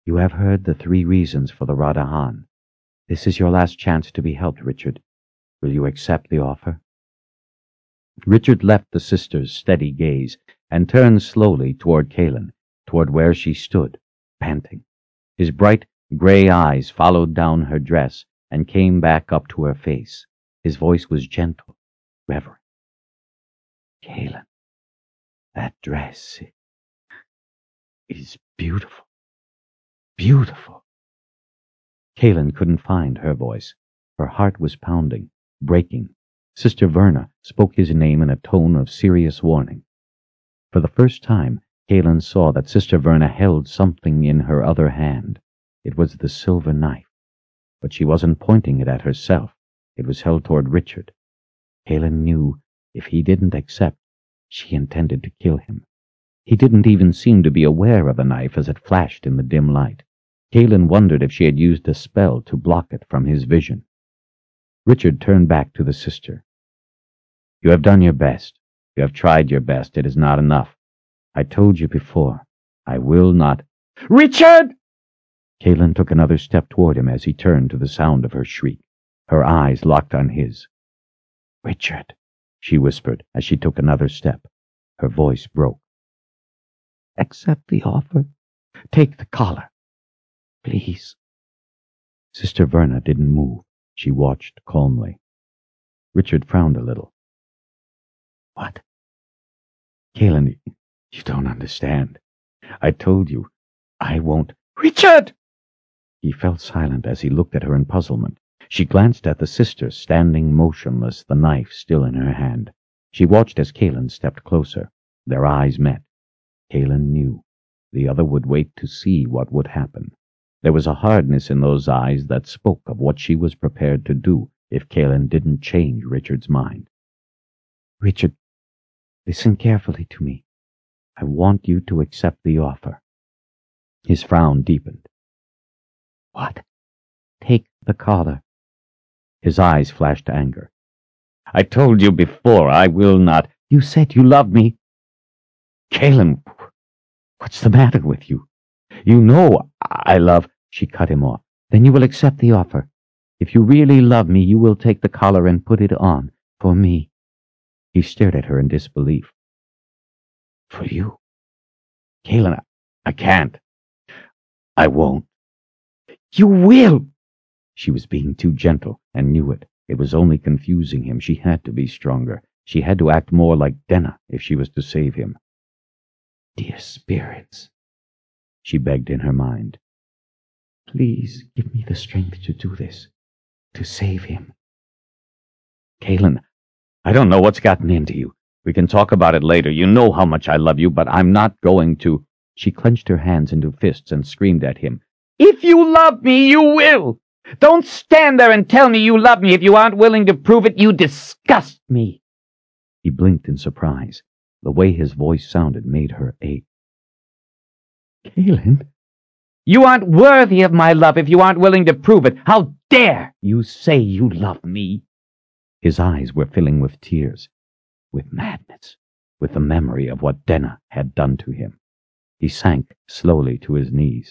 You have heard the 3 reasons for the Radahan. This is your last chance to be helped, Richard. Will you accept the offer?" Richard left the sister's steady gaze and turned slowly toward Kaelin, toward where she stood, panting. His bright gray eyes followed down her dress and came back up to her face. His voice was gentle, reverent. "Kaelin, that dress is beautiful. Beautiful." Kaelin couldn't find her voice. Her heart was pounding, breaking. Sister Verna spoke his name in a tone of serious warning. For the first time, Kaelin saw that Sister Verna held something in her other hand. It was the silver knife. But she wasn't pointing it at herself. It was held toward Richard. Kaelin knew if he didn't accept, she intended to kill him. He didn't even seem to be aware of the knife as it flashed in the dim light. Kaelin wondered if she had used a spell to block it from his vision. Richard turned back to the sister. "You have done your best. You have tried your best. It is not enough. I told you before. I will not—" "Richard!" Kaelin took another step toward him as he turned to the sound of her shriek. Her eyes locked on his. "Richard," she whispered as she took another step. Her voice broke. "Accept the offer. Take the collar. Please." Sister Verna didn't move. She watched calmly. Richard frowned a little. "What?" "Kaelin, you don't understand. I told you, I won't—" "Richard!" He fell silent as he looked at her in puzzlement. She glanced at the sister, standing motionless, the knife still in her hand. She watched as Kaelin stepped closer. Their eyes met. Kaelin knew. The other would wait to see what would happen. There was a hardness in those eyes that spoke of what she was prepared to do if Kaelin didn't change Richard's mind. "Richard, listen carefully to me. I want you to accept the offer." His frown deepened. "What?" "Take the collar." His eyes flashed anger. "I told you before, I will not—" "You said you loved me." "Kaelin, what's the matter with you? You know I love—" She cut him off. "Then you will accept the offer. If you really love me, you will take the collar and put it on, for me." He stared at her in disbelief. "For you? Kaelin, I can't. I won't." "You will!" She was being too gentle, and knew it. It was only confusing him. She had to be stronger. She had to act more like Denna if she was to save him. "Dear spirits," she begged in her mind, "please give me the strength to do this, to save him." "Kaelin, I don't know what's gotten into you. We can talk about it later. You know how much I love you, but I'm not going to—" She clenched her hands into fists and screamed at him. "If you love me, you will! Don't stand there and tell me you love me if you aren't willing to prove it. You disgust me." He blinked in surprise. The way his voice sounded made her ache. "Kaelin, you aren't worthy of my love if you aren't willing to prove it. How dare you say you love me?" His eyes were filling with tears, with madness, with the memory of what Denna had done to him. He sank slowly to his knees.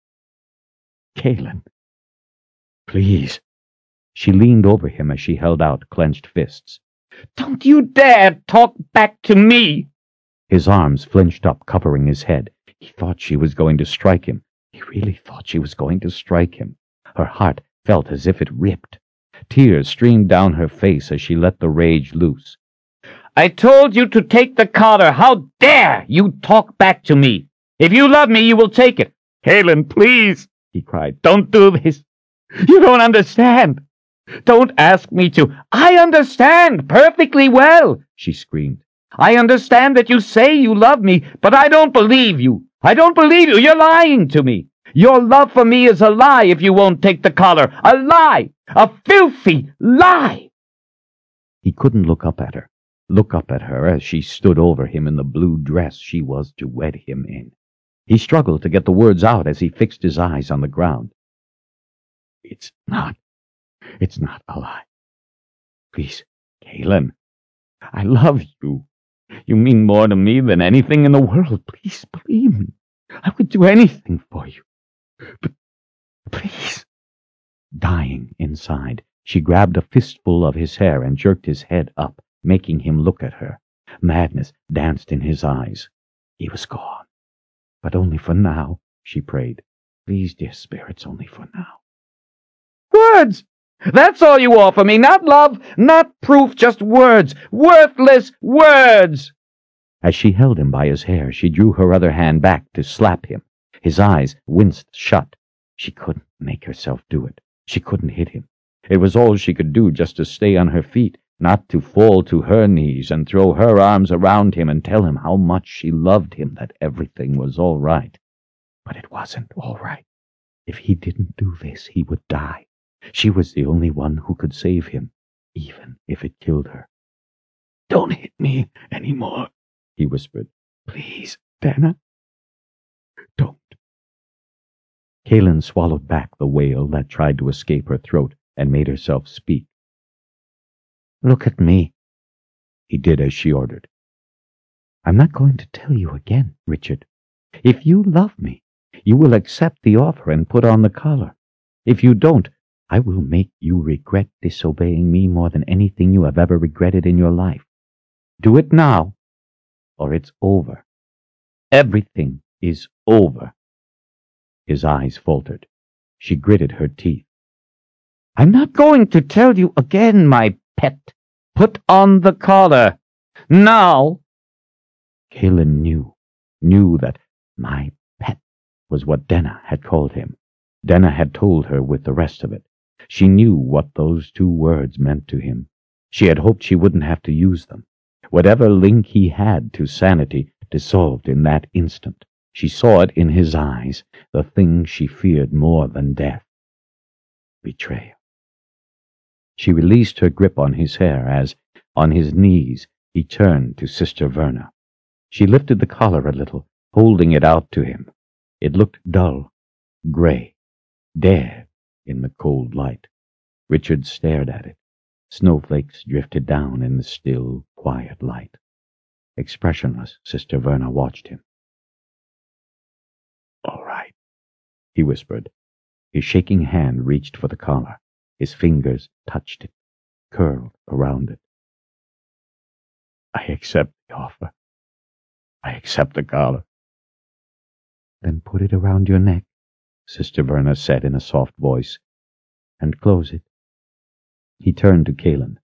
"Kaelin, please." She leaned over him as she held out clenched fists. "Don't you dare talk back to me!" His arms flinched up, covering his head. He thought she was going to strike him. He really thought she was going to strike him. Her heart felt as if it ripped. Tears streamed down her face as she let the rage loose. "I told you to take the collar. How dare you talk back to me? If you love me, you will take it." "Kaelin, please," he cried. "Don't do this. You don't understand. Don't ask me to." "I understand perfectly well," she screamed. "I understand that you say you love me, but I don't believe you. I don't believe you. You're lying to me. Your love for me is a lie if you won't take the collar. A lie! A filthy lie!" He couldn't look up at her as she stood over him in the blue dress she was to wed him in. He struggled to get the words out as he fixed his eyes on the ground. It's not a lie. Please, Kaelin, I love you. You mean more to me than anything in the world. Please believe me. I would do anything for you. Please. Dying inside, she grabbed a fistful of his hair and jerked his head up, making him look at her. Madness danced in his eyes. He was gone. But only for now, she prayed. Please, dear spirits, only for now. Words! That's all you offer me, not love, not proof, just words. Worthless words! As she held him by his hair, she drew her other hand back to slap him. His eyes winced shut. She couldn't make herself do it. She couldn't hit him. It was all she could do, just to stay on her feet, not to fall to her knees and throw her arms around him and tell him how much she loved him, that everything was all right. But it wasn't all right. If he didn't do this, he would die. She was the only one who could save him, even if it killed her. "Don't hit me any more," he whispered. "Please, Dana. Don't." Kaelin swallowed back the wail that tried to escape her throat and made herself speak. "Look at me." He did as she ordered. "I'm not going to tell you again, Richard. If you love me, you will accept the offer and put on the collar. If you don't, I will make you regret disobeying me more than anything you have ever regretted in your life. Do it now, or it's over. Everything is over." His eyes faltered. She gritted her teeth. "I'm not going to tell you again, my pet. Put on the collar. Now!" Kaelin knew that "my pet" was what Denna had called him. Denna had told her with the rest of it. She knew what those 2 words meant to him. She had hoped she wouldn't have to use them. Whatever link he had to sanity dissolved in that instant. She saw it in his eyes, the thing she feared more than death. Betrayal. She released her grip on his hair as, on his knees, he turned to Sister Verna. She lifted the collar a little, holding it out to him. It looked dull, gray, dead in the cold light. Richard stared at it. Snowflakes drifted down in the still, quiet light. Expressionless, Sister Verna watched him. "All right," he whispered. His shaking hand reached for the collar. His fingers touched it, curled around it. "I accept the offer. I accept the collar." "Then put it around your neck," Sister Verna said in a soft voice, "and close it." He turned to Kaelin.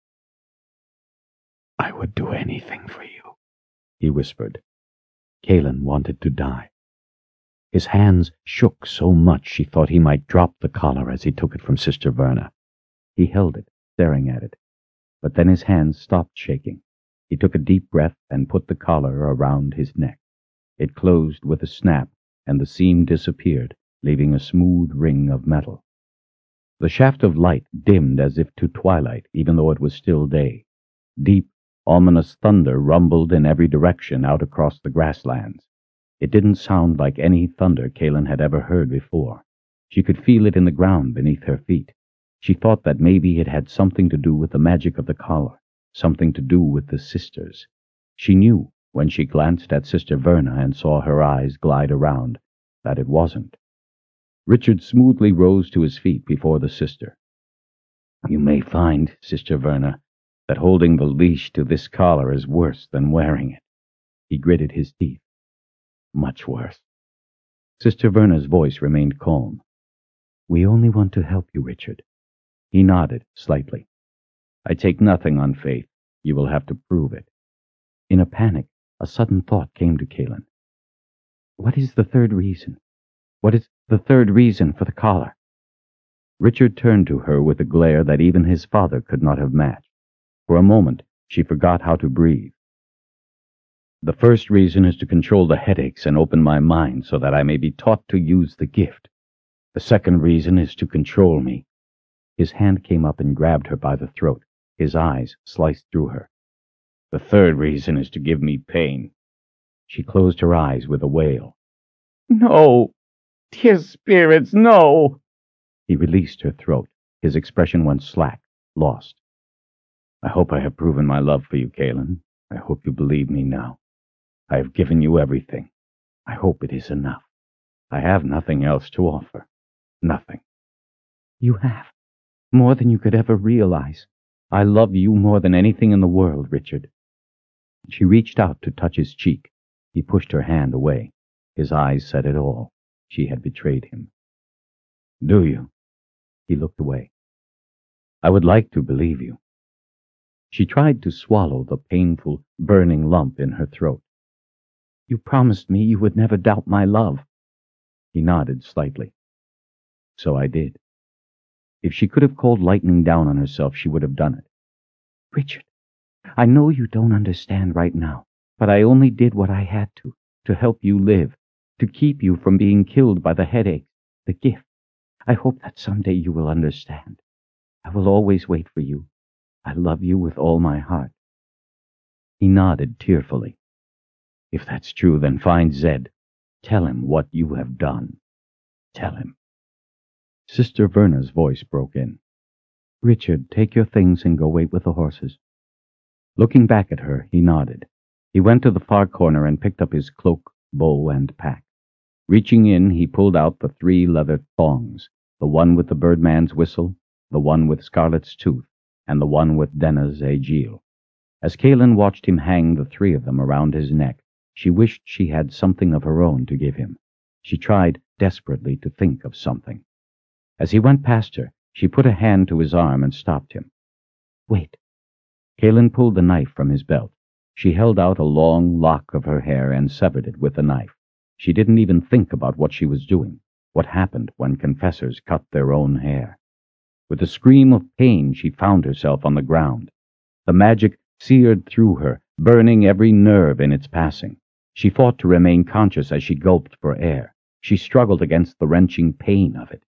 "I would do anything for you," he whispered. Kaelin wanted to die. His hands shook so much she thought he might drop the collar as he took it from Sister Verna. He held it, staring at it. But then his hands stopped shaking. He took a deep breath and put the collar around his neck. It closed with a snap, and the seam disappeared, leaving a smooth ring of metal. The shaft of light dimmed as if to twilight, even though it was still day. Deep, ominous thunder rumbled in every direction out across the grasslands. It didn't sound like any thunder Kaelin had ever heard before. She could feel it in the ground beneath her feet. She thought that maybe it had something to do with the magic of the collar, something to do with the sisters. She knew, when she glanced at Sister Verna and saw her eyes glide around, that it wasn't. Richard smoothly rose to his feet before the sister. "You may find, Sister Verna, that holding the leash to this collar is worse than wearing it." He gritted his teeth. "Much worse." Sister Verna's voice remained calm. "We only want to help you, Richard." He nodded slightly. "I take nothing on faith. You will have to prove it." In a panic, a sudden thought came to Kaelin. "What is the third reason? What is the third reason for the collar?" Richard turned to her with a glare that even his father could not have matched. For a moment, she forgot how to breathe. "The first reason is to control the headaches and open my mind so that I may be taught to use the gift. The second reason is to control me." His hand came up and grabbed her by the throat. His eyes sliced through her. "The third reason is to give me pain." She closed her eyes with a wail. "No, dear spirits, no!" He released her throat. His expression went slack, lost. "I hope I have proven my love for you, Kaelin. I hope you believe me now. I have given you everything. I hope it is enough. I have nothing else to offer. Nothing. You have. More than you could ever realize. I love you more than anything in the world, Richard. She reached out to touch his cheek. He pushed her hand away. His eyes said it all. She had betrayed him. Do you? He looked away. I would like to believe you. She tried to swallow the painful, burning lump in her throat. You promised me you would never doubt my love. He nodded slightly. So I did. If she could have called lightning down on herself, she would have done it. Richard, I know you don't understand right now, but I only did what I had to help you live, to keep you from being killed by the headache, the gift. I hope that someday you will understand. I will always wait for you. I love you with all my heart. He nodded tearfully. If that's true, then find Zed. Tell him what you have done. Tell him. Sister Verna's voice broke in. Richard, take your things and go wait with the horses. Looking back at her, he nodded. He went to the far corner and picked up his cloak, bow, and pack. Reaching in, he pulled out the 3 leather thongs, the one with the birdman's whistle, the one with Scarlet's tooth, and the one with Denna's Aegil. As Kaelin watched him hang the 3 of them around his neck, she wished she had something of her own to give him. She tried desperately to think of something. As he went past her, she put a hand to his arm and stopped him. Wait. Kaelin pulled the knife from his belt. She held out a long lock of her hair and severed it with the knife. She didn't even think about what she was doing, what happened when confessors cut their own hair. With a scream of pain, she found herself on the ground. The magic seared through her, burning every nerve in its passing. She fought to remain conscious as she gulped for air. She struggled against the wrenching pain of it.